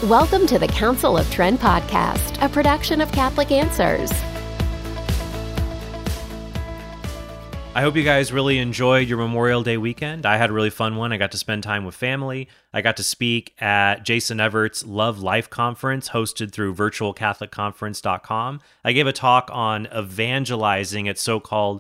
Welcome to the Council of Trent podcast, a production of Catholic Answers. I hope you guys really enjoyed your Memorial Day weekend. I had a really fun one. I got to spend time with family. I got to speak at Jason Everett's Love Life Conference, hosted through virtualcatholicconference.com. I gave a talk on evangelizing at so-called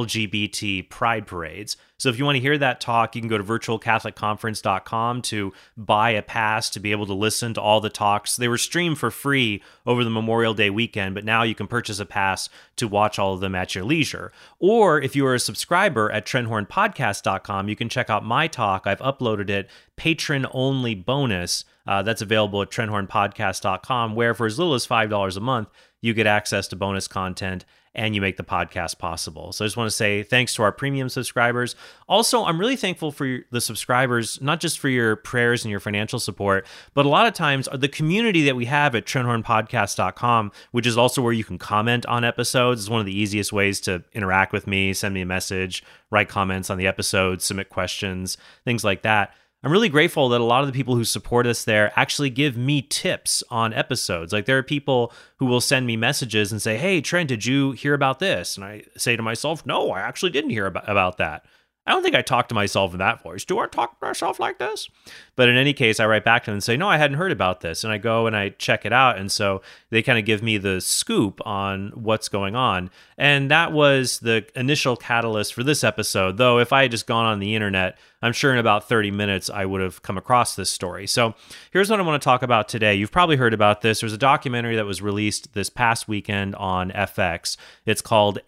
LGBT pride parades. So if you want to hear that talk, you can go to virtualcatholicconference.com to buy a pass to be able to listen to all the talks. They were streamed for free over the Memorial Day weekend, but now you can purchase a pass to watch all of them at your leisure. Or if you are a subscriber at TrentHornPodcast.com, you can check out my talk. I've uploaded it, patron-only bonus. That's available at TrentHornPodcast.com, where for as little as $5 a month, you get access to bonus content and you make the podcast possible. So I just want to say thanks to our premium subscribers. Also, I'm really thankful for the subscribers, not just for your prayers and your financial support, but a lot of times the community that we have at TrentHornPodcast.com, which is also where you can comment on episodes, is one of the easiest ways to interact with me, send me a message, write comments on the episodes, submit questions, things like that. I'm really grateful that a lot of the people who support us there actually give me tips on episodes. Like there are people who will send me messages and say, "Hey, Trent, did you hear about this?" And I say to myself, "No, I actually didn't hear about that." I don't think I talk to myself in that voice. Do I talk to myself like this? But in any case, I write back to them and say, "No, I hadn't heard about this." And I go and I check it out. And so they kind of give me the scoop on what's going on. And that was the initial catalyst for this episode. Though if I had just gone on the internet, I'm sure in about 30 minutes, I would have come across this story. So here's what I want to talk about today. You've probably heard about this. There's a documentary that was released this past weekend on FX. It's called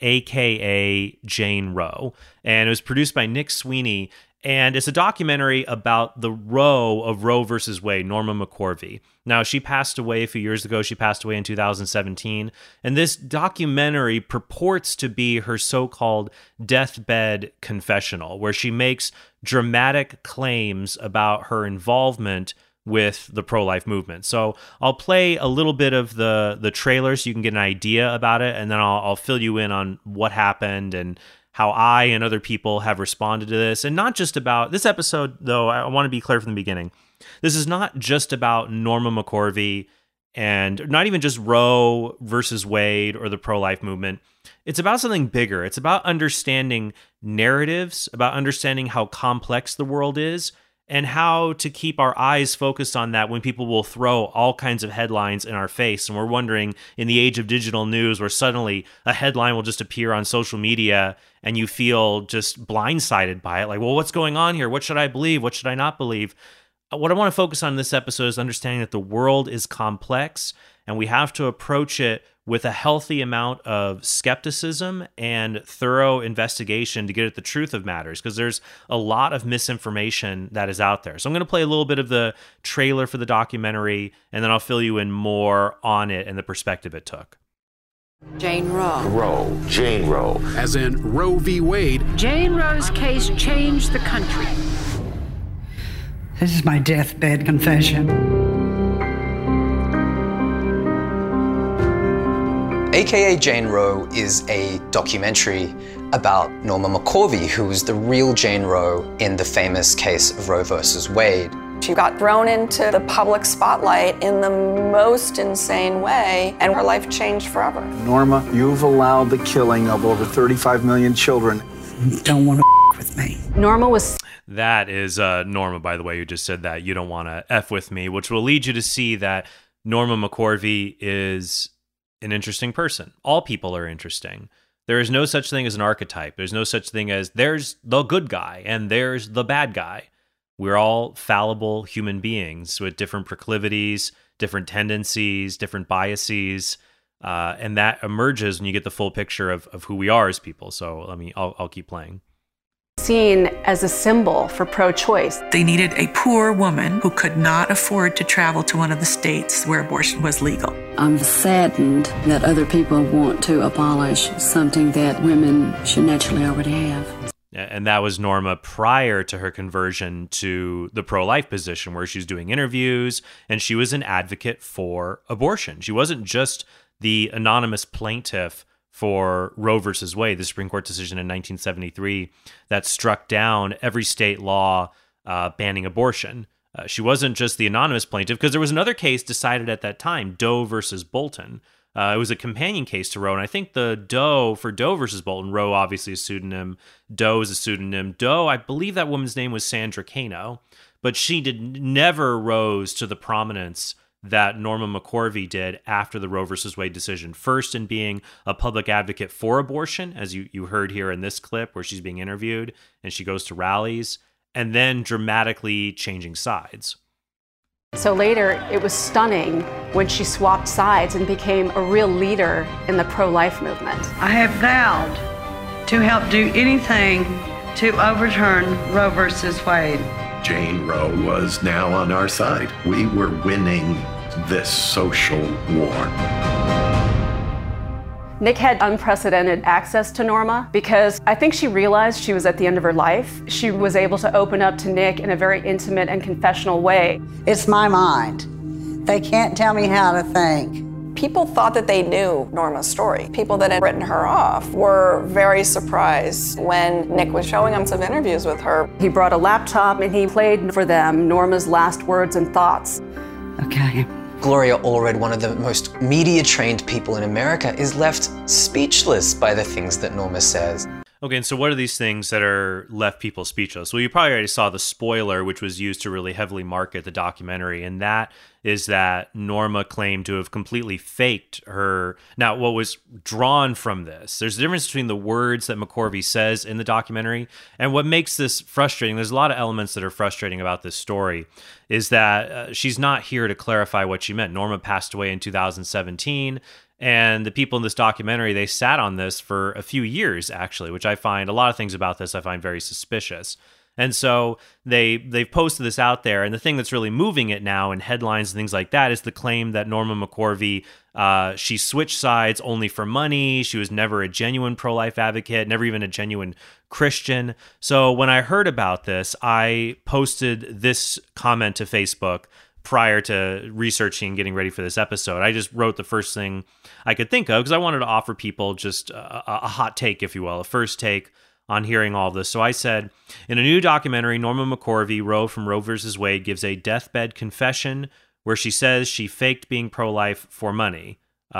AKA Jane Roe, and it was produced by Nick Sweeney. And it's a documentary about the Roe of Roe versus Wade, Norma McCorvey. Now, she passed away a few years ago. She passed away in 2017. And this documentary purports to be her so-called deathbed confessional, where she makes dramatic claims about her involvement with the pro-life movement. So I'll play a little bit of the trailer so you can get an idea about it, and then I'll fill you in on what happened and how I and other people have responded to this. And not just about this episode, though, I want to be clear from the beginning. This is not just about Norma McCorvey and not even just Roe versus Wade or the pro-life movement. It's about something bigger. It's about understanding narratives, about understanding how complex the world is, and how to keep our eyes focused on that when people will throw all kinds of headlines in our face. And we're wondering, in the age of digital news, where suddenly a headline will just appear on social media and you feel just blindsided by it. Like, well, what's going on here? What should I believe? What should I not believe? What I want to focus on in this episode is understanding that the world is complex and we have to approach it with a healthy amount of skepticism and thorough investigation to get at the truth of matters, because there's a lot of misinformation that is out there. So I'm going to play a little bit of the trailer for the documentary, and then I'll fill you in more on it and the perspective it took. Jane Roe. Roe. Jane Roe. As in Roe v. Wade. Jane Roe's case changed the country. This is my deathbed confession. AKA Jane Roe is a documentary about Norma McCorvey, who was the real Jane Roe in the famous case of Roe versus Wade. She got thrown into the public spotlight in the most insane way, and her life changed forever. Norma, you've allowed the killing of over 35 million children. You don't want to with me. Norma was... That is Norma, by the way, who just said that. You don't want to F with me, which will lead you to see that Norma McCorvey is an interesting person. All people are interesting. There is no such thing as an archetype. There's no such thing as there's the good guy and there's the bad guy. We're all fallible human beings with different proclivities, different tendencies, different biases, and that emerges when you get the full picture of who we are as people. So I'll keep playing. Seen as a symbol for pro-choice. They needed a poor woman who could not afford to travel to one of the states where abortion was legal. I'm saddened that other people want to abolish something that women should naturally already have. And that was Norma prior to her conversion to the pro-life position, where she's doing interviews and she was an advocate for abortion. She wasn't just the anonymous plaintiff for Roe versus Wade, the Supreme Court decision in 1973 that struck down every state law banning abortion. She wasn't just the anonymous plaintiff, because there was another case decided at that time, Doe versus Bolton. It was a companion case to Roe, and I think the Doe, for Doe versus Bolton, Roe obviously a pseudonym, Doe is a pseudonym. Doe, I believe that woman's name was Sandra Cano, but she never rose to the prominence that Norma McCorvey did after the Roe versus Wade decision. First in being a public advocate for abortion, as you heard here in this clip where she's being interviewed and she goes to rallies, and then dramatically changing sides. So later, it was stunning when she swapped sides and became a real leader in the pro-life movement. I have vowed to help do anything to overturn Roe versus Wade. Jane Roe was now on our side. We were winning this social war. Nick had unprecedented access to Norma because I think she realized she was at the end of her life. She was able to open up to Nick in a very intimate and confessional way. It's my mind. They can't tell me how to think. People thought that they knew Norma's story. People that had written her off were very surprised when Nick was showing them some interviews with her. He brought a laptop and he played for them Norma's last words and thoughts. Okay. Gloria Allred, one of the most media-trained people in America, is left speechless by the things that Norma says. Okay, and so what are these things that are left people speechless? Well, you probably already saw the spoiler, which was used to really heavily market the documentary, and that is that Norma claimed to have completely faked her. Now, what was drawn from this, there's a difference between the words that McCorvey says in the documentary, and what makes this frustrating, there's a lot of elements that are frustrating about this story, is that she's not here to clarify what she meant. Norma passed away in 2017, and the people in this documentary, they sat on this for a few years, actually, which I find, a lot of things about this I find very suspicious. And so they've posted this out there, and the thing that's really moving it now in headlines and things like that is the claim that Norma McCorvey, she switched sides only for money. She was never a genuine pro-life advocate, never even a genuine Christian. So when I heard about this, I posted this comment to Facebook prior to researching and getting ready for this episode. I just wrote the first thing I could think of because I wanted to offer people just a hot take, if you will, a first take on hearing all of this. So I said, in a new documentary, Norma McCorvey, Roe from Roe versus Wade, gives a deathbed confession where she says she faked being pro-life for money.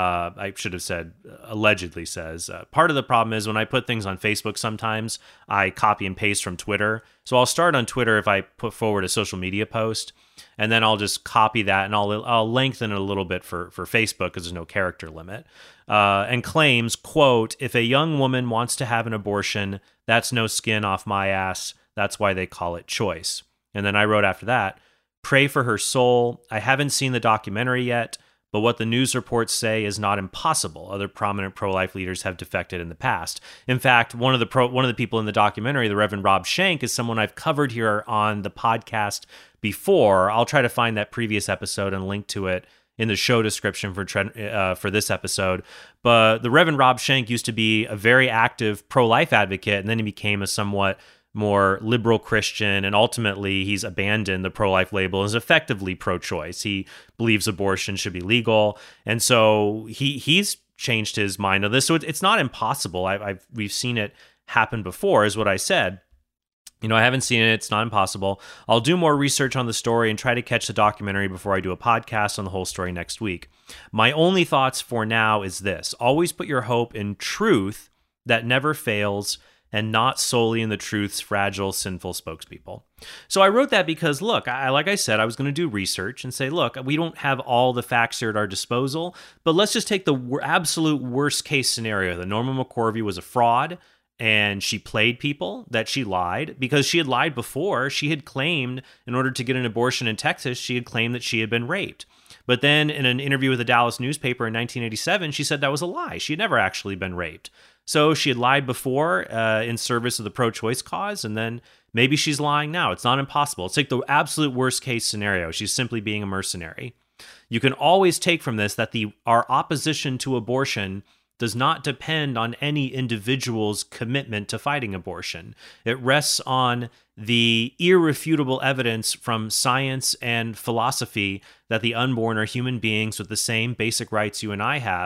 I should have said, allegedly says. Part of the problem is when I put things on Facebook, sometimes I copy and paste from Twitter. So I'll start on Twitter if I put forward a social media post, and then I'll just copy that and I'll lengthen it a little bit for Facebook because there's no character limit. And claims, quote, if a young woman wants to have an abortion, that's no skin off my ass. That's why they call it choice. And then I wrote after that, pray for her soul. I haven't seen the documentary yet, but what the news reports say is not impossible. Other prominent pro-life leaders have defected in the past. In fact, one of the people in the documentary, the Reverend Rob Shank, is someone I've covered here on the podcast before. I'll try to find that previous episode and link to it in the show description for this episode. But the Reverend Rob Shank used to be a very active pro-life advocate, and then he became a somewhat more liberal Christian, and ultimately he's abandoned the pro-life label and is effectively pro-choice. He believes abortion should be legal, and so he's changed his mind on this. So it's not impossible. We've seen it happen before, is what I said. You know, I haven't seen it. It's not impossible. I'll do more research on the story and try to catch the documentary before I do a podcast on the whole story next week. My only thoughts for now is this: always put your hope in truth that never fails, and not solely in the truth's fragile, sinful spokespeople. So I wrote that because, look, like I said, I was going to do research and say, look, we don't have all the facts here at our disposal, but let's just take the absolute worst case scenario that Norma McCorvey was a fraud and she played people, that she lied, because she had lied before. She had claimed, in order to get an abortion in Texas, she had claimed that she had been raped. But then in an interview with the Dallas newspaper in 1987, she said that was a lie. She had never actually been raped. So she had lied before in service of the pro-choice cause, and then maybe she's lying now. It's not impossible. It's like the absolute worst case scenario. She's simply being a mercenary. You can always take from this that our opposition to abortion does not depend on any individual's commitment to fighting abortion. It rests on the irrefutable evidence from science and philosophy that the unborn are human beings with the same basic rights you and I have,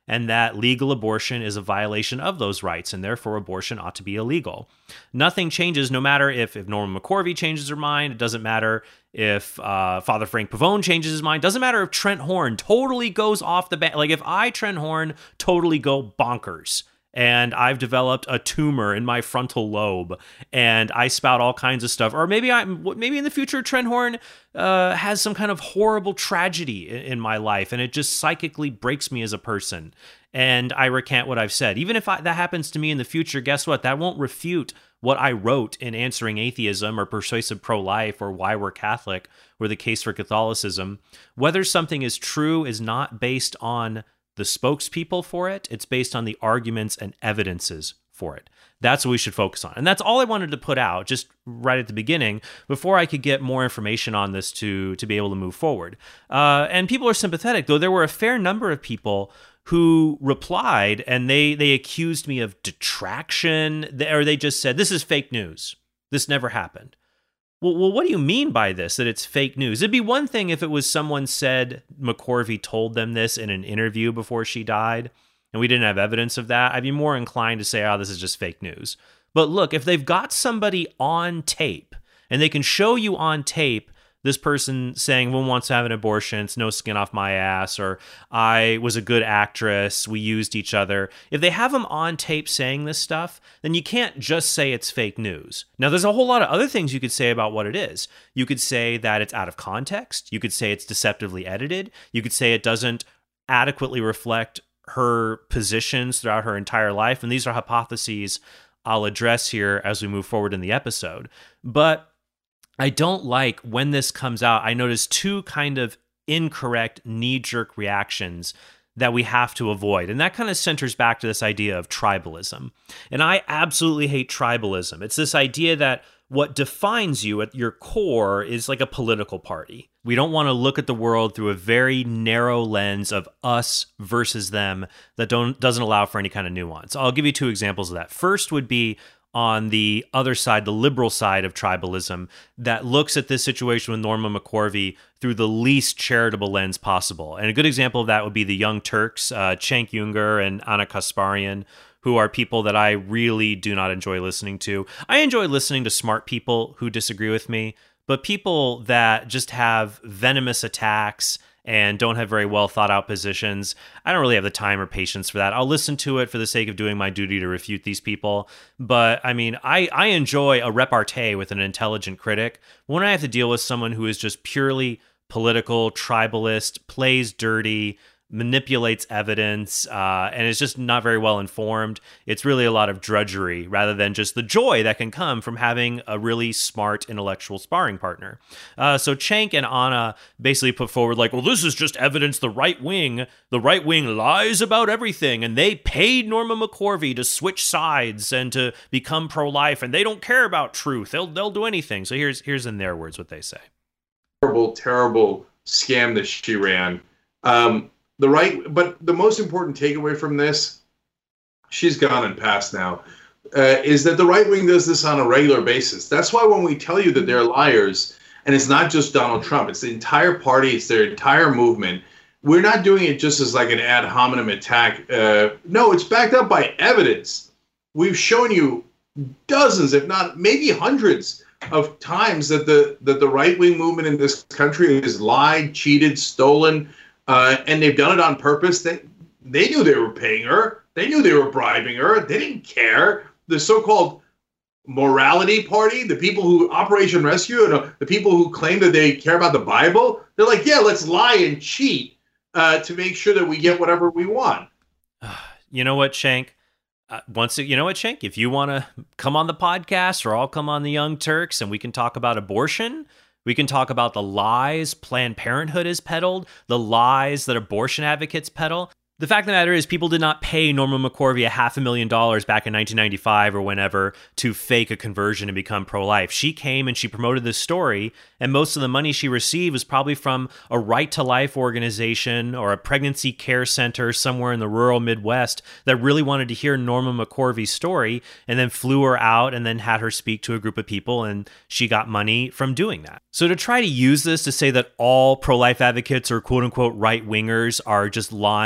and that legal abortion is a violation of those rights, and therefore abortion ought to be illegal. Nothing changes, no matter if Norma McCorvey changes her mind. It doesn't matter if Father Frank Pavone changes his mind. Doesn't matter if Trent Horn totally goes off the bat. Like if I, Trent Horn, totally go bonkers and I've developed a tumor in my frontal lobe and I spout all kinds of stuff, or maybe in the future Trent Horn has some kind of horrible tragedy in my life and it just psychically breaks me as a person and I recant what I've said. Even if that happens to me in the future, guess what? That won't refute what I wrote in Answering Atheism or Persuasive Pro-Life or Why We're Catholic or The Case for Catholicism. Whether something is true is not based on the spokespeople for it. It's based on the arguments and evidences for it. That's what we should focus on. And that's all I wanted to put out just right at the beginning before I could get more information on this to be able to move forward. And people are sympathetic, though there were a fair number of people who replied and they accused me of detraction, or they just said, this is fake news. This never happened. Well, what do you mean by this, that it's fake news? It'd be one thing if it was someone said McCorvey told them this in an interview before she died, and we didn't have evidence of that. I'd be more inclined to say, oh, this is just fake news. But look, if they've got somebody on tape, and they can show you on tape this person saying, "Woman wants to have an abortion, it's no skin off my ass," or "I was a good actress, we used each other." If they have them on tape saying this stuff, then you can't just say it's fake news. Now, there's a whole lot of other things you could say about what it is. You could say that it's out of context. You could say it's deceptively edited. You could say it doesn't adequately reflect her positions throughout her entire life. And these are hypotheses I'll address here as we move forward in the episode. But I don't like when this comes out, I notice two kind of incorrect knee-jerk reactions that we have to avoid. And that kind of centers back to this idea of tribalism. And I absolutely hate tribalism. It's this idea that what defines you at your core is like a political party. We don't want to look at the world through a very narrow lens of us versus them that doesn't allow for any kind of nuance. I'll give you two examples of that. First would be on the other side, the liberal side of tribalism, that looks at this situation with Norma McCorvey through the least charitable lens possible. And a good example of that would be the Young Turks, Cenk Uygur and Ana Kasparian, who are people that I really do not enjoy listening to. I enjoy listening to smart people who disagree with me, but people that just have venomous attacks and don't have very well thought out positions, I don't really have the time or patience for that. I'll listen to it for the sake of doing my duty to refute these people. But I mean, I enjoy a repartee with an intelligent critic. When I have to deal with someone who is just purely political, tribalist, plays dirty, manipulates evidence, and is just not very well informed, it's really a lot of drudgery rather than just the joy that can come from having a really smart intellectual sparring partner. So Cenk and Ana basically put forward like, well, this is just evidence the right wing lies about everything, and they paid Norma McCorvey to switch sides and to become pro-life, and they don't care about truth. They'll do anything. So here's in their words what they say. Terrible scam that she ran. But the most important takeaway from this, she's gone and passed now, is that the right wing does this on a regular basis. That's why when we tell you that they're liars, and it's not just Donald Trump, it's the entire party, it's their entire movement, we're not doing it just as like an ad hominem attack. No, it's backed up by evidence. We've shown you dozens, if not maybe hundreds of times that the right wing movement in this country has lied, cheated, stolen, and they've done it on purpose. They knew they were paying her. They knew they were bribing her. They didn't care. The so-called morality party, the people who Operation Rescue, and the people who claim that they care about the Bible, they're like, yeah, let's lie and cheat to make sure that we get whatever we want. You know what, Cenk? Cenk, if you want to come on the podcast, or I'll come on the Young Turks and we can talk about abortion. We can talk about the lies Planned Parenthood has peddled, the lies that abortion advocates peddle. The fact of the matter is people did not pay Norma McCorvey $500,000 back in 1995 or whenever to fake a conversion and become pro-life. She came and she promoted this story, and most of the money she received was probably from a right-to-life organization or a pregnancy care center somewhere in the rural Midwest that really wanted to hear Norma McCorvey's story and then flew her out and then had her speak to a group of people, and she got money from doing that. So to try to use this to say that all pro-life advocates or quote-unquote right-wingers are just lying about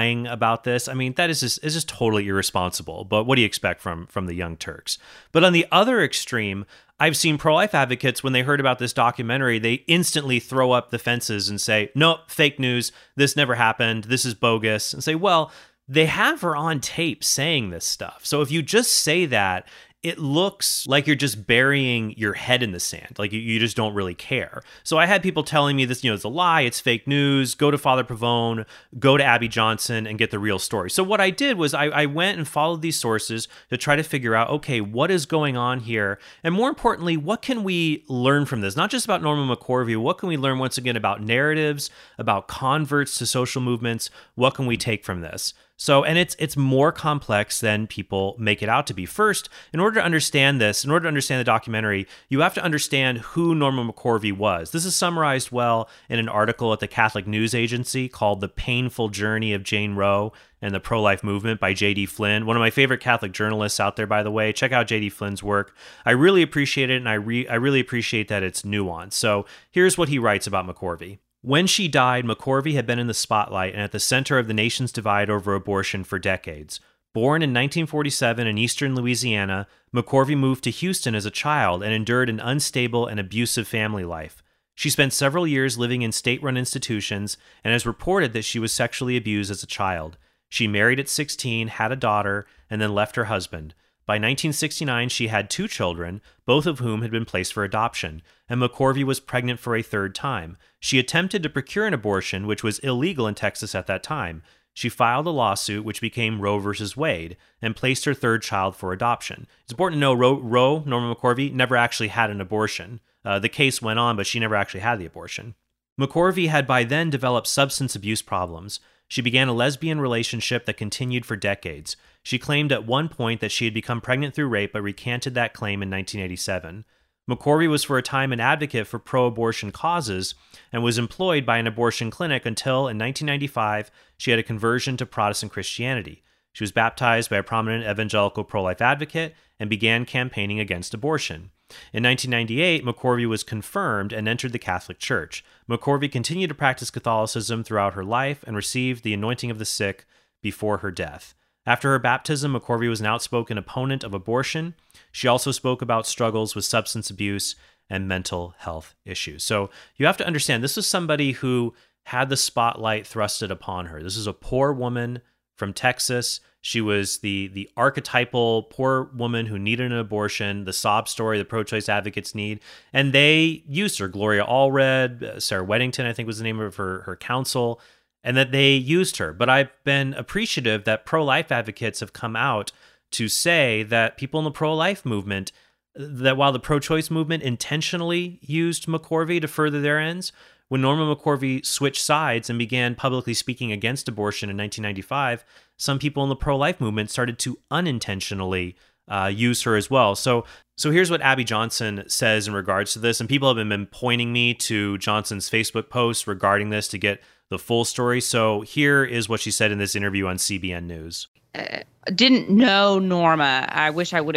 about this, I mean, that is just totally irresponsible. But what do you expect from the Young Turks? But on the other extreme, I've seen pro-life advocates, when they heard about this documentary, they instantly throw up the fences and say, nope, fake news, this never happened, this is bogus, and say, well, they have her on tape saying this stuff. So if you just say that, it looks like you're just burying your head in the sand. Like you just don't really care. So I had people telling me this, it's a lie, it's fake news, go to Father Pavone, go to Abby Johnson and get the real story. So what I did was I went and followed these sources to try to figure out, okay, what is going on here? And more importantly, what can we learn from this? Not just about Norma McCorvey, what can we learn once again about narratives, about converts to social movements? What can we take from this? So, and it's more complex than people make it out to be. First, in order to understand this, in order to understand the documentary, you have to understand who Norma McCorvey was. This is summarized well in an article at the Catholic News Agency called The Painful Journey of Jane Roe and the Pro-Life Movement by J.D. Flynn, one of my favorite Catholic journalists out there, by the way. Check out J.D. Flynn's work. I really appreciate it, and I really appreciate that it's nuanced. So here's what he writes about McCorvey. When she died, McCorvey had been in the spotlight and at the center of the nation's divide over abortion for decades. Born in 1947 in eastern Louisiana, McCorvey moved to Houston as a child and endured an unstable and abusive family life. She spent several years living in state-run institutions and has reported that she was sexually abused as a child. She married at 16, had a daughter, and then left her husband. By 1969, she had 2 children, both of whom had been placed for adoption, and McCorvey was pregnant for a 3rd time. She attempted to procure an abortion, which was illegal in Texas at that time. She filed a lawsuit, which became Roe v. Wade, and placed her 3rd child for adoption. It's important to know Roe, Norma McCorvey, never actually had an abortion. The case went on, but she never actually had the abortion. McCorvey had by then developed substance abuse problems. She began a lesbian relationship that continued for decades. She claimed at one point that she had become pregnant through rape, but recanted that claim in 1987. McCorvey was for a time an advocate for pro-abortion causes and was employed by an abortion clinic until, in 1995, she had a conversion to Protestant Christianity. She was baptized by a prominent evangelical pro-life advocate and began campaigning against abortion. In 1998, McCorvey was confirmed and entered the Catholic Church. McCorvey continued to practice Catholicism throughout her life and received the anointing of the sick before her death. After her baptism, McCorvey was an outspoken opponent of abortion. She also spoke about struggles with substance abuse and mental health issues. So you have to understand, this was somebody who had the spotlight thrusted upon her. This is a poor woman from Texas. She was the archetypal poor woman who needed an abortion, the sob story the pro-choice advocates need. And they used her. Gloria Allred, Sarah Weddington, I think was the name of her counsel, and that they used her. But I've been appreciative that pro-life advocates have come out to say that people in the pro-life movement, that while the pro-choice movement intentionally used McCorvey to further their ends, when Norma McCorvey switched sides and began publicly speaking against abortion in 1995, some people in the pro-life movement started to unintentionally use her as well. So here's what Abby Johnson says in regards to this, and people have been pointing me to Johnson's Facebook post regarding this to get the full story. So here is what she said in this interview on CBN News. Didn't know Norma. I wish I would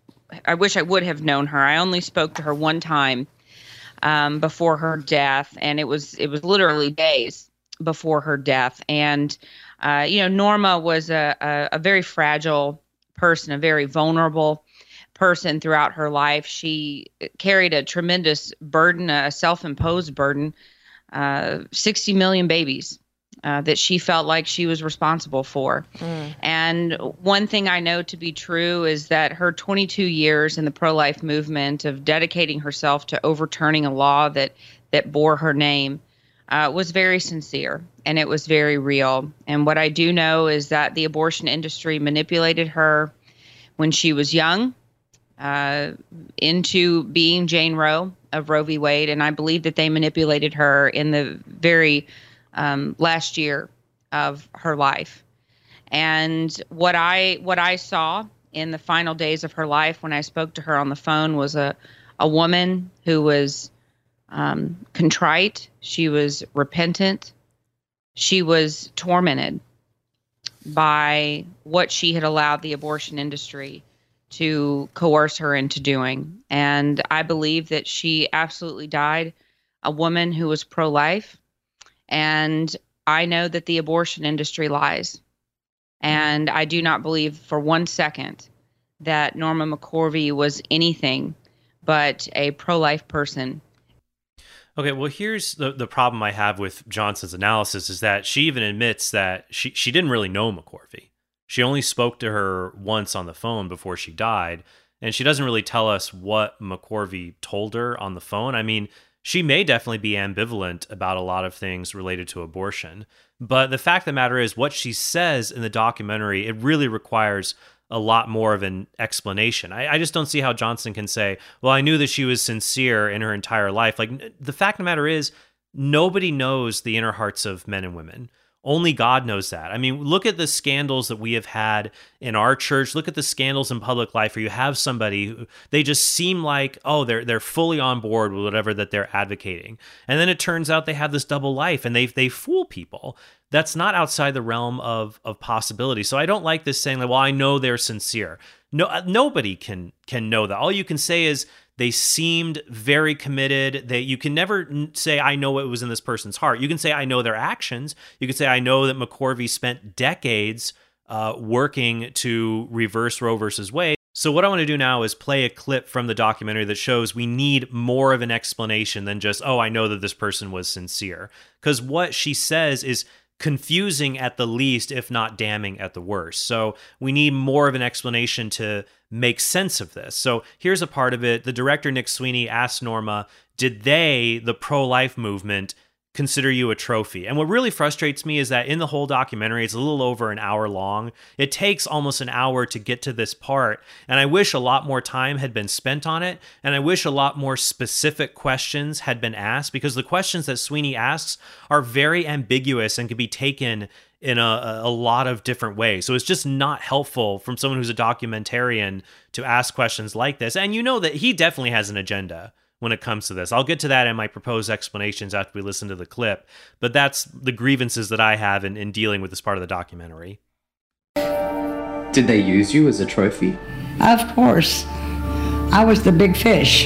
have known her. I only spoke to her one time before her death, and it was literally days before her death. And Norma was a very fragile person, a very vulnerable person throughout her life. She carried a tremendous burden, a self-imposed burden, 60 million babies that she felt like she was responsible for. And one thing I know to be true is that her 22 years in the pro-life movement of dedicating herself to overturning a law that bore her name was very sincere, and it was very real. And what I do know is that the abortion industry manipulated her when she was young into being Jane Roe of Roe v. Wade, and I believe that they manipulated her in the very last year of her life. And what I saw in the final days of her life when I spoke to her on the phone was a woman who was contrite. She was repentant. She was tormented by what she had allowed the abortion industry to coerce her into doing. And I believe that she absolutely died a woman who was pro-life. And I know that the abortion industry lies. And I do not believe for 1 second that Norma McCorvey was anything but a pro-life person. Okay, well, here's the problem I have with Johnson's analysis is that she even admits that she didn't really know McCorvey. She only spoke to her once on the phone before she died, and she doesn't really tell us what McCorvey told her on the phone. I mean, she may definitely be ambivalent about a lot of things related to abortion, but the fact of the matter is what she says in the documentary, it really requires a lot more of an explanation. I just don't see how Johnson can say, well, I knew that she was sincere in her entire life. Like, the fact of the matter is, nobody knows the inner hearts of men and women. Only God knows that. I mean, look at the scandals that we have had in our church. Look at the scandals in public life where you have somebody who they just seem like, oh, they're fully on board with whatever that they're advocating. And then it turns out they have this double life and they fool people. That's not outside the realm of possibility. So I don't like this saying like, well, I know they're sincere. No, nobody can know that. All you can say is they seemed very committed. You can never say, I know what was in this person's heart. You can say, I know their actions. You can say, I know that McCorvey spent decades working to reverse Roe versus Wade. So what I want to do now is play a clip from the documentary that shows we need more of an explanation than just, oh, I know that this person was sincere. Because what she says is confusing at the least, if not damning at the worst. So we need more of an explanation to make sense of this. So here's a part of it. The director, Nick Sweeney, asked Norma, did they, the pro-life movement, consider you a trophy? And what really frustrates me is that in the whole documentary, it's a little over an hour long. It takes almost an hour to get to this part. And I wish a lot more time had been spent on it. And I wish a lot more specific questions had been asked, because the questions that Sweeney asks are very ambiguous and can be taken in a lot of different ways. So it's just not helpful from someone who's a documentarian to ask questions like this. And you know that he definitely has an agenda when it comes to this. I'll get to that in my proposed explanations after we listen to the clip, but that's the grievances that I have in dealing with this part of the documentary. Did they use you as a trophy? Of course. I was the big fish.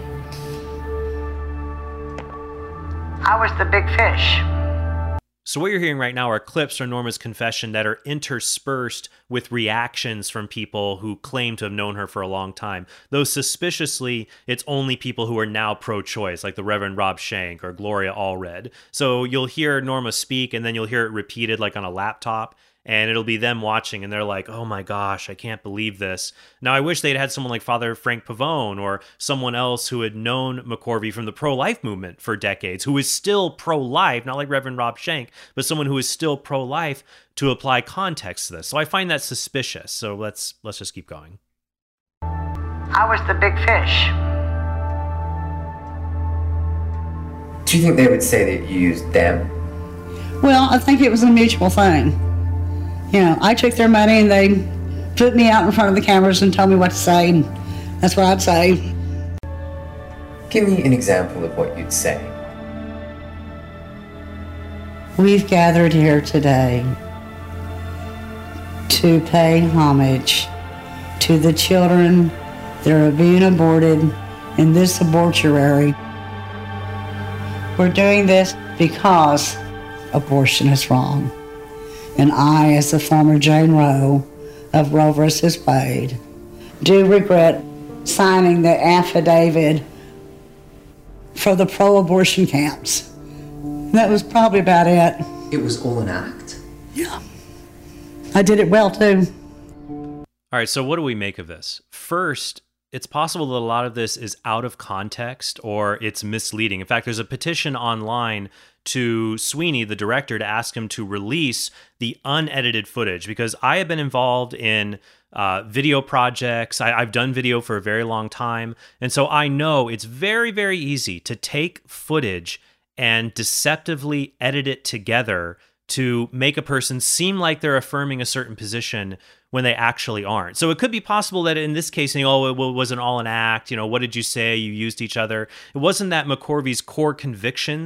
I was the big fish. So what you're hearing right now are clips from Norma's confession that are interspersed with reactions from people who claim to have known her for a long time. Though suspiciously, it's only people who are now pro-choice, like the Reverend Rob Shank or Gloria Allred. So you'll hear Norma speak, and then you'll hear it repeated like on a laptop, and it'll be them watching, and they're like, oh my gosh, I can't believe this. Now, I wish they'd had someone like Father Frank Pavone or someone else who had known McCorvey from the pro-life movement for decades, who is still pro-life, not like Reverend Rob Shank, but someone who is still pro-life to apply context to this. So I find that suspicious. So let's just keep going. I was the big fish. Do you think they would say that you used them? Well, I think it was a mutual thing. You know, I took their money and they put me out in front of the cameras and told me what to say, and that's what I'd say. Give me an example of what you'd say. We've gathered here today to pay homage to the children that are being aborted in this abortuary. We're doing this because abortion is wrong. And I, as the former Jane Roe of Roe versus Wade, do regret signing the affidavit for the pro-abortion camps. That was probably about it. It was all an act? Yeah. I did it well, too. All right, so what do we make of this? First, it's possible that a lot of this is out of context or it's misleading. In fact, there's a petition online to Sweeney, the director, to ask him to release the unedited footage, because I have been involved in video projects. I've done video for a very long time. And so I know it's very, very easy to take footage and deceptively edit it together to make a person seem like they're affirming a certain position when they actually aren't. So it could be possible that in this case, it wasn't all an act. What did you say? You used each other. It wasn't that McCorvey's core convictions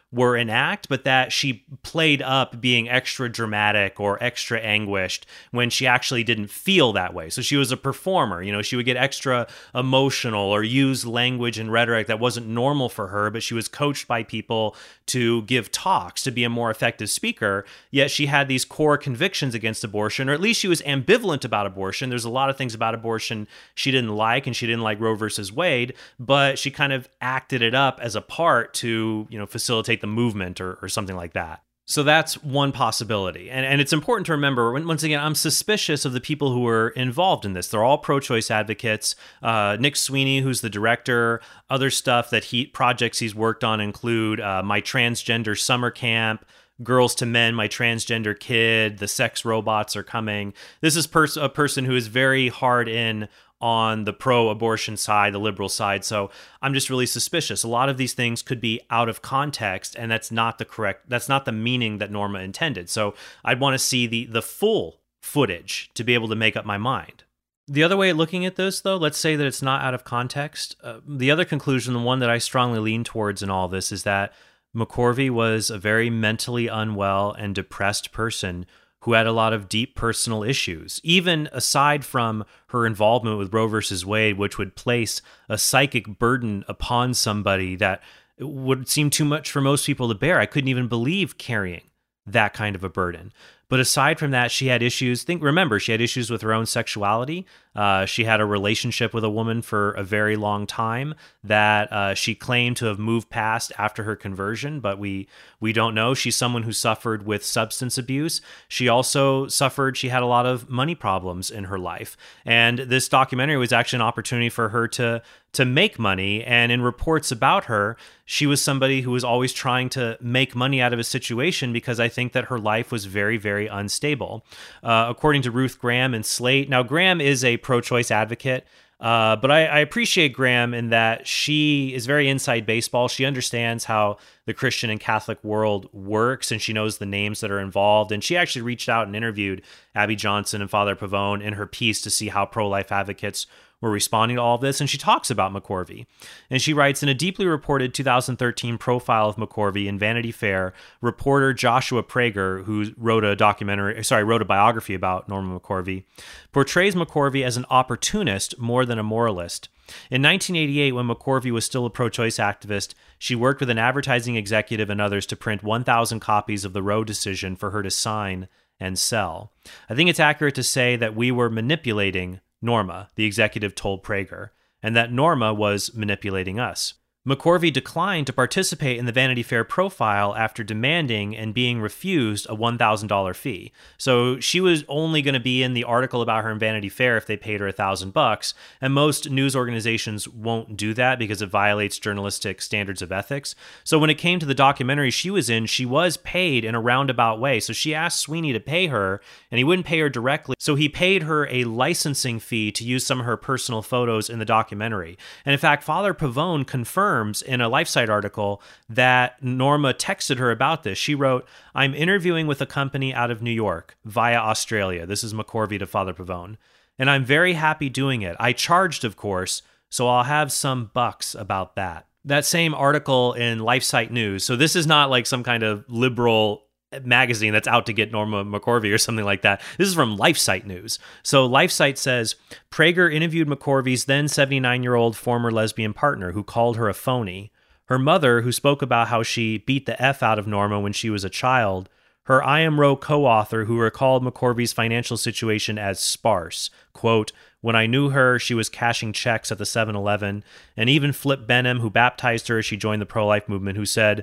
were an act, but that she played up being extra dramatic or extra anguished when she actually didn't feel that way. So she was a performer. You know, she would get extra emotional or use language and rhetoric that wasn't normal for her, but she was coached by people to give talks to be a more effective speaker. Yet she had these core convictions against abortion, or at least she was ambivalent about abortion. There's a lot of things about abortion she didn't like, and she didn't like Roe versus Wade, but she kind of acted it up as a part to, you know, facilitate the movement or something like that. So that's one possibility. And it's important to remember, once again, I'm suspicious of the people who were involved in this. They're all pro-choice advocates. Nick Sweeney, who's the director, other stuff that projects he's worked on include My Transgender Summer Camp, Girls to Men, My Transgender Kid, The Sex Robots Are Coming. This is a person who is very hard in on the pro-abortion side, the liberal side. So I'm just really suspicious. A lot of these things could be out of context, and that's not the meaning that Norma intended. So I'd want to see the full footage to be able to make up my mind. The other way of looking at this, though, let's say that it's not out of context. The other conclusion, the one that I strongly lean towards in all this, is that McCorvey was a very mentally unwell and depressed person who had a lot of deep personal issues, even aside from her involvement with Roe versus Wade, which would place a psychic burden upon somebody that would seem too much for most people to bear. I couldn't even believe carrying that kind of a burden. But aside from that, she had issues. Remember, she had issues with her own sexuality. She had a relationship with a woman for a very long time that she claimed to have moved past after her conversion, but we don't know. She's someone who suffered with substance abuse. She also she had a lot of money problems in her life. And this documentary was actually an opportunity for her to make money. And in reports about her, she was somebody who was always trying to make money out of a situation because I think that her life was very, very unstable. According to Ruth Graham in Slate. Now, Graham is a pro-choice advocate, but I appreciate Graham in that she is very inside baseball. She understands how the Christian and Catholic world works, and she knows the names that are involved. And she actually reached out and interviewed Abby Johnson and Father Pavone in her piece to see how pro-life advocates were responding to all of this, and she talks about McCorvey. And she writes, in a deeply reported 2013 profile of McCorvey in Vanity Fair, reporter Joshua Prager, who wrote a biography about Norma McCorvey, portrays McCorvey as an opportunist more than a moralist. In 1988, when McCorvey was still a pro-choice activist, she worked with an advertising executive and others to print 1,000 copies of the Roe decision for her to sign and sell. I think it's accurate to say that we were manipulating Norma, the executive told Prager, and that Norma was manipulating us. McCorvey declined to participate in the Vanity Fair profile after demanding and being refused a $1,000 fee. So she was only going to be in the article about her in Vanity Fair if they paid her $1,000, and most news organizations won't do that because it violates journalistic standards of ethics. So when it came to the documentary she was in, she was paid in a roundabout way. So she asked Sweeney to pay her, and he wouldn't pay her directly. So he paid her a licensing fee to use some of her personal photos in the documentary. And in fact, Father Pavone confirmed in a LifeSite article that Norma texted her about this. She wrote, "I'm interviewing with a company out of New York via Australia." This is McCorvey to Father Pavone. "And I'm very happy doing it. I charged, of course, so I'll have some bucks about that." That same article in LifeSite News. So this is not like some kind of liberal magazine that's out to get Norma McCorvey or something like that. This is from LifeSite News. So LifeSite says, Prager interviewed McCorvey's then 79-year-old former lesbian partner who called her a phony. Her mother, who spoke about how she beat the F out of Norma when she was a child. Her I Am Roe co-author who recalled McCorvey's financial situation as sparse. Quote, "When I knew her, she was cashing checks at the 7-Eleven, and even Flip Benham, who baptized her as she joined the pro-life movement, who said,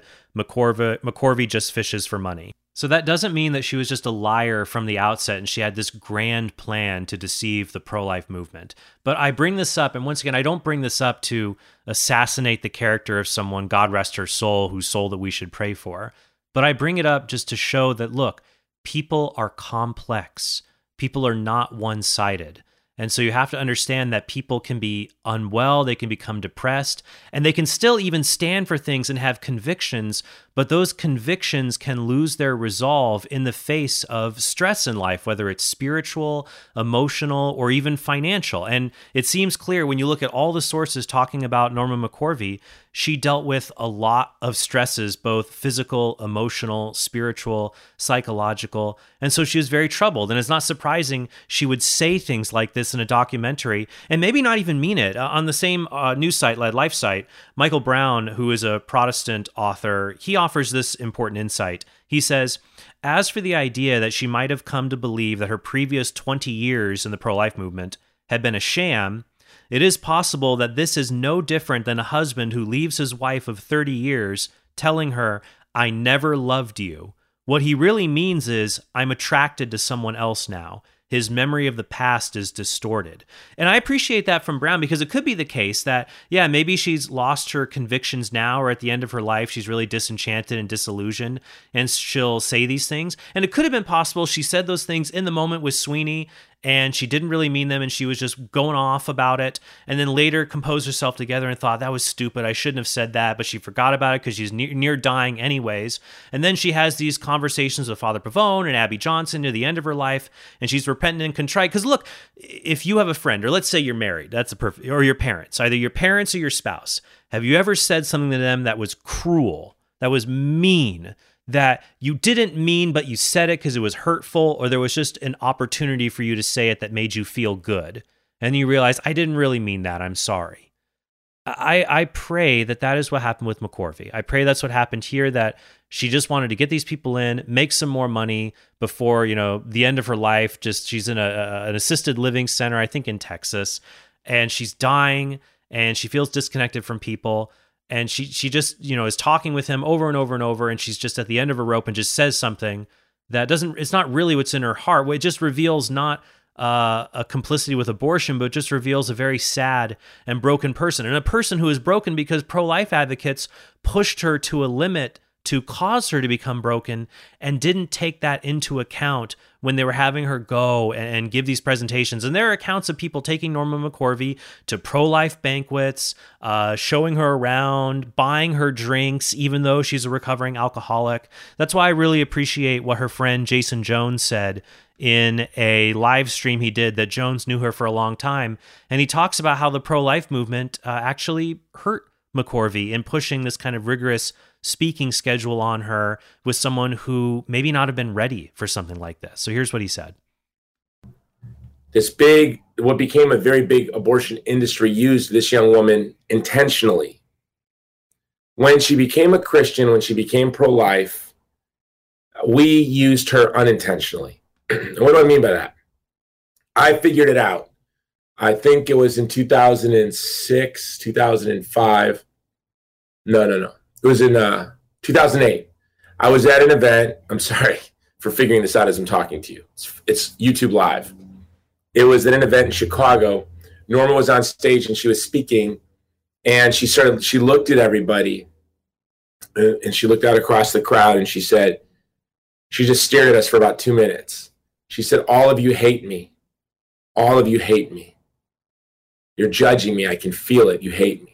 McCorvey just fishes for money." So that doesn't mean that she was just a liar from the outset and she had this grand plan to deceive the pro-life movement. But I bring this up, and once again, I don't bring this up to assassinate the character of someone, God rest her soul, whose soul that we should pray for. But I bring it up just to show that, look, people are complex. People are not one-sided. And so you have to understand that people can be unwell, they can become depressed, and they can still even stand for things and have convictions, but those convictions can lose their resolve in the face of stress in life, whether it's spiritual, emotional, or even financial. And it seems clear when you look at all the sources talking about Norma McCorvey, she dealt with a lot of stresses, both physical, emotional, spiritual, psychological. And so she was very troubled. And it's not surprising she would say things like this in a documentary and maybe not even mean it. On the same news site, Life site, Michael Brown, who is a Protestant author, he offers this important insight. He says, as for the idea that she might have come to believe that her previous 20 years in the pro-life movement had been a sham, it is possible that this is no different than a husband who leaves his wife of 30 years telling her, I never loved you. What he really means is, I'm attracted to someone else now. His memory of the past is distorted. And I appreciate that from Brown, because it could be the case that, yeah, maybe she's lost her convictions now, or at the end of her life, she's really disenchanted and disillusioned, and she'll say these things. And it could have been possible she said those things in the moment with Sweeney, and she didn't really mean them, and she was just going off about it, and then later composed herself together and thought, that was stupid, I shouldn't have said that, but she forgot about it because she's near dying anyways. And then she has these conversations with Father Pavone and Abby Johnson near the end of her life, and she's repentant and contrite. Because look, if you have a friend, or let's say you're married, or your parents, either your parents or your spouse, have you ever said something to them that was cruel, that was mean, that you didn't mean, but you said it because it was hurtful, or there was just an opportunity for you to say it that made you feel good, and you realize, I didn't really mean that, I'm sorry. I pray that is what happened with McCorvey. I pray that's what happened here, that she just wanted to get these people in, make some more money before, the end of her life. Just she's in an assisted living center, I think in Texas, and she's dying, and she feels disconnected from people. And she just, is talking with him over and over and over, and she's just at the end of her rope and just says something that it's not really what's in her heart. It just reveals not a complicity with abortion, but just reveals a very sad and broken person, and a person who is broken because pro-life advocates pushed her to a limit to cause her to become broken, and didn't take that into account when they were having her go and give these presentations. And there are accounts of people taking Norma McCorvey to pro-life banquets, showing her around, buying her drinks, even though she's a recovering alcoholic. That's why I really appreciate what her friend Jason Jones said in a live stream he did, that Jones knew her for a long time. And he talks about how the pro-life movement actually hurt McCorvey in pushing this kind of rigorous speaking schedule on her with someone who maybe not have been ready for something like this. So here's what he said. What became a very big abortion industry used this young woman intentionally. When she became a Christian, when she became pro-life, we used her unintentionally. What do I mean by that? I figured it out. I think it was in 2006, 2005. No. It was in 2008. I was at an event. I'm sorry for figuring this out as I'm talking to you. It's YouTube Live. It was at an event in Chicago. Norma was on stage and she was speaking, and she looked at everybody, and she looked out across the crowd, and she just stared at us for about 2 minutes. She said, all of you hate me. All of you hate me. You're judging me. I can feel it. You hate me.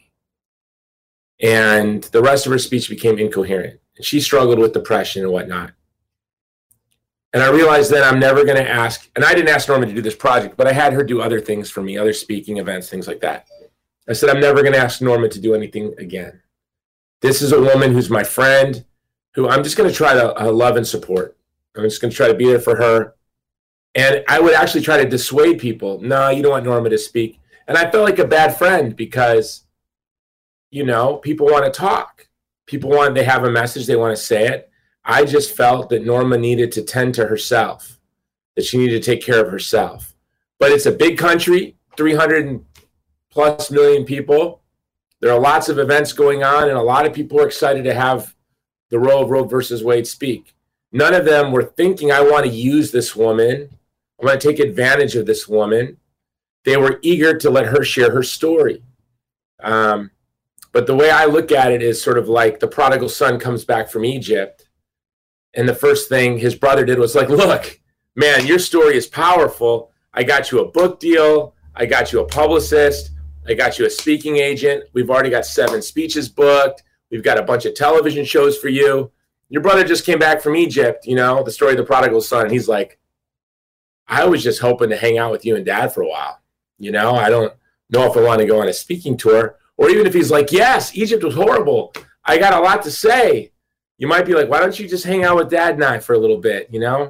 And the rest of her speech became incoherent. And she struggled with depression and whatnot. And I realized then I'm never going to ask, and I didn't ask Norma to do this project, but I had her do other things for me, other speaking events, things like that. I said, I'm never going to ask Norma to do anything again. This is a woman who's my friend, who I'm just going to try to love and support. I'm just going to try to be there for her. And I would actually try to dissuade people. No, you don't want Norma to speak. And I felt like a bad friend because, people want to talk. They have a message, they want to say it. I just felt that Norma needed to tend to herself, that she needed to take care of herself. But it's a big country, 300+ million people. There are lots of events going on, and a lot of people are excited to have the Roe versus Wade speak. None of them were thinking, I want to use this woman. I want to take advantage of this woman. They were eager to let her share her story. But the way I look at it is sort of like the prodigal son comes back from Egypt, and the first thing his brother did was like, look, man, your story is powerful. I got you a book deal. I got you a publicist. I got you a speaking agent. We've already got 7 speeches booked. We've got a bunch of television shows for you. Your brother just came back from Egypt, the story of the prodigal son. And he's like, I was just hoping to hang out with you and Dad for a while. I don't know if I want to go on a speaking tour. Or even if he's like, yes, Egypt was horrible. I got a lot to say. You might be like, why don't you just hang out with Dad and I for a little bit,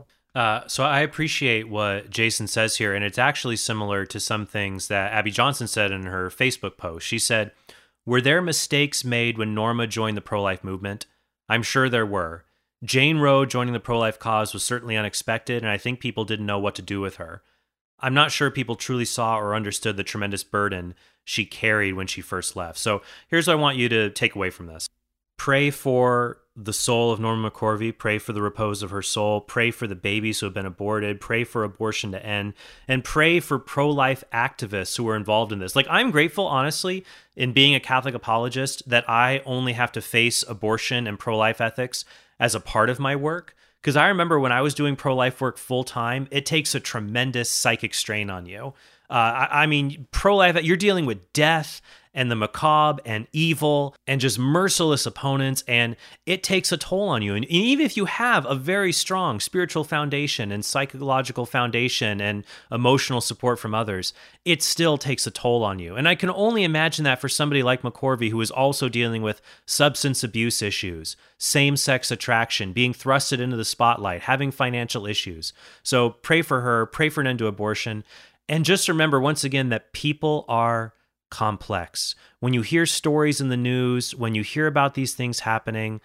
So I appreciate what Jason says here, and it's actually similar to some things that Abby Johnson said in her Facebook post. She said, were there mistakes made when Norma joined the pro-life movement? I'm sure there were. Jane Roe joining the pro-life cause was certainly unexpected, and I think people didn't know what to do with her. I'm not sure people truly saw or understood the tremendous burden she carried when she first left. So here's what I want you to take away from this. Pray for the soul of Norma McCorvey. Pray for the repose of her soul. Pray for the babies who have been aborted. Pray for abortion to end. And pray for pro-life activists who are involved in this. Like, I'm grateful, honestly, in being a Catholic apologist, that I only have to face abortion and pro-life ethics as a part of my work. Because I remember when I was doing pro-life work full-time, it takes a tremendous psychic strain on you. I mean, pro-life, you're dealing with death and the macabre and evil and just merciless opponents, and it takes a toll on you. And even if you have a very strong spiritual foundation and psychological foundation and emotional support from others, it still takes a toll on you. And I can only imagine that for somebody like McCorvey, who is also dealing with substance abuse issues, same-sex attraction, being thrusted into the spotlight, having financial issues. So pray for her, pray for an end to abortion, and just remember once again that people are complex. When you hear stories in the news, when you hear about these things happening,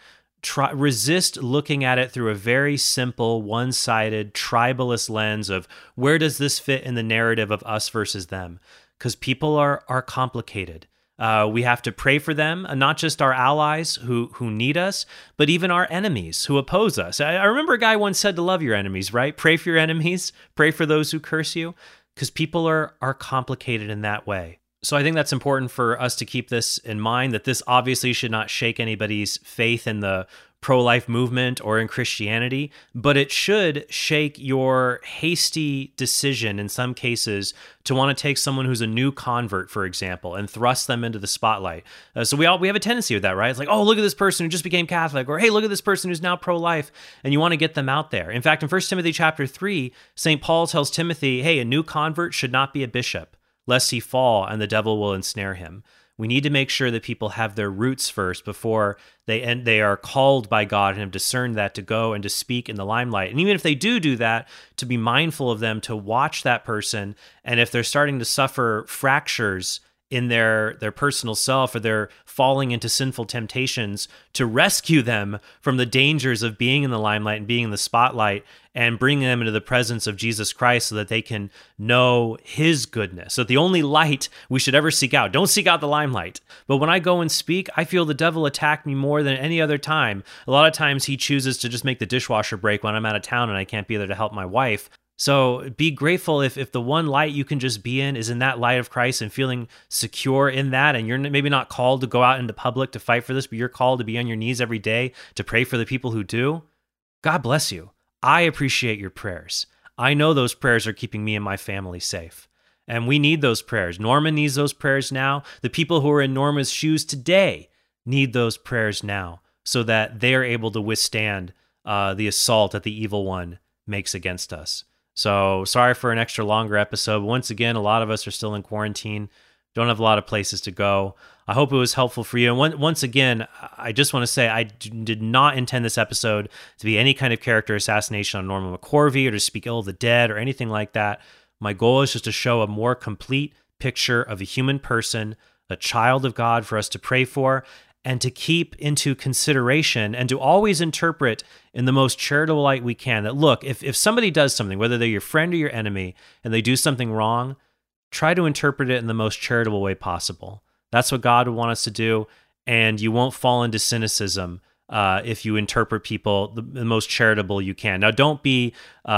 resist looking at it through a very simple, one-sided, tribalist lens of where does this fit in the narrative of us versus them? Because people are complicated. We have to pray for them, not just our allies who need us, but even our enemies who oppose us. I remember a guy once said to love your enemies, right? Pray for your enemies, pray for those who curse you, because people are complicated in that way. So I think that's important for us to keep this in mind, that this obviously should not shake anybody's faith in the pro-life movement or in Christianity, but it should shake your hasty decision in some cases to want to take someone who's a new convert, for example, and thrust them into the spotlight. So we have a tendency with that, right? It's like, oh, look at this person who just became Catholic, or hey, look at this person who's now pro-life, and you want to get them out there. In fact, in 1 Timothy chapter 3, St. Paul tells Timothy, hey, a new convert should not be a bishop, lest he fall and the devil will ensnare him. We need to make sure that people have their roots first before they are called by God and have discerned that to go and to speak in the limelight. And even if they do that, to be mindful of them, to watch that person. And if they're starting to suffer fractures in their personal self, or they're falling into sinful temptations, to rescue them from the dangers of being in the limelight and being in the spotlight, and bring them into the presence of Jesus Christ so that they can know his goodness. So the only light we should ever seek out, don't seek out the limelight. But when I go and speak, I feel the devil attack me more than any other time. A lot of times he chooses to just make the dishwasher break when I'm out of town and I can't be there to help my wife. So be grateful if the one light you can just be in is in that light of Christ and feeling secure in that, and you're maybe not called to go out into public to fight for this, but you're called to be on your knees every day to pray for the people who do. God bless you. I appreciate your prayers. I know those prayers are keeping me and my family safe. And we need those prayers. Norma needs those prayers now. The people who are in Norma's shoes today need those prayers now so that they are able to withstand the assault that the evil one makes against us. So sorry for an extra longer episode. Once again, a lot of us are still in quarantine, don't have a lot of places to go. I hope it was helpful for you. And once again, I just want to say I did not intend this episode to be any kind of character assassination on Norma McCorvey or to speak ill of the dead or anything like that. My goal is just to show a more complete picture of a human person, a child of God for us to pray for, and to keep into consideration and to always interpret in the most charitable light we can. That look, if somebody does something, whether they're your friend or your enemy, and they do something wrong, try to interpret it in the most charitable way possible. That's what God would want us to do, and you won't fall into cynicism if you interpret people the most charitable you can. Now, don't be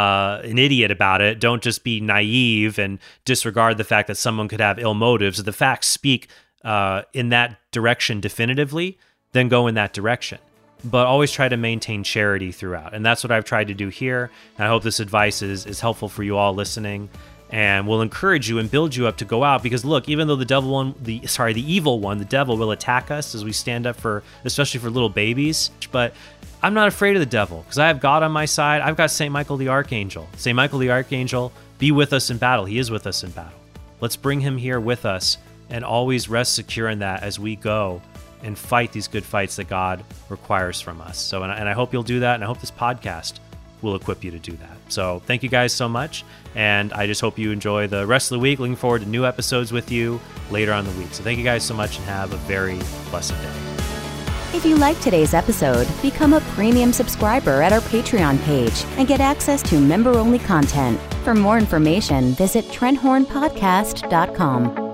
an idiot about it. Don't just be naive and disregard the fact that someone could have ill motives. If the facts speak in that direction definitively, then go in that direction. But always try to maintain charity throughout. And that's what I've tried to do here. And I hope this advice is helpful for you all listening. and we'll encourage you and build you up to go out. Because look, even though the evil one, the devil, will attack us as we stand up for, especially for little babies, but I'm not afraid of the devil because I have God on my side. I've got St. Michael the Archangel. St. Michael the Archangel, be with us in battle. He is with us in battle. Let's bring him here with us and always rest secure in that as we go and fight these good fights that God requires from us. So, and I hope you'll do that, and I hope this podcast will equip you to do that. So thank you guys so much, and I just hope you enjoy the rest of the week. Looking forward to new episodes with you later on in the week. So thank you guys so much, and have a very blessed day. If you liked today's episode, become a premium subscriber at our Patreon page and get access to member-only content. For more information, visit TrentHornPodcast.com.